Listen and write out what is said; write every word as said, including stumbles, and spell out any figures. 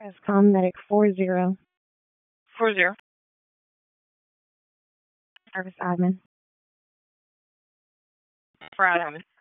Ascom Medic four zero. Four zero. Service admin. For admin.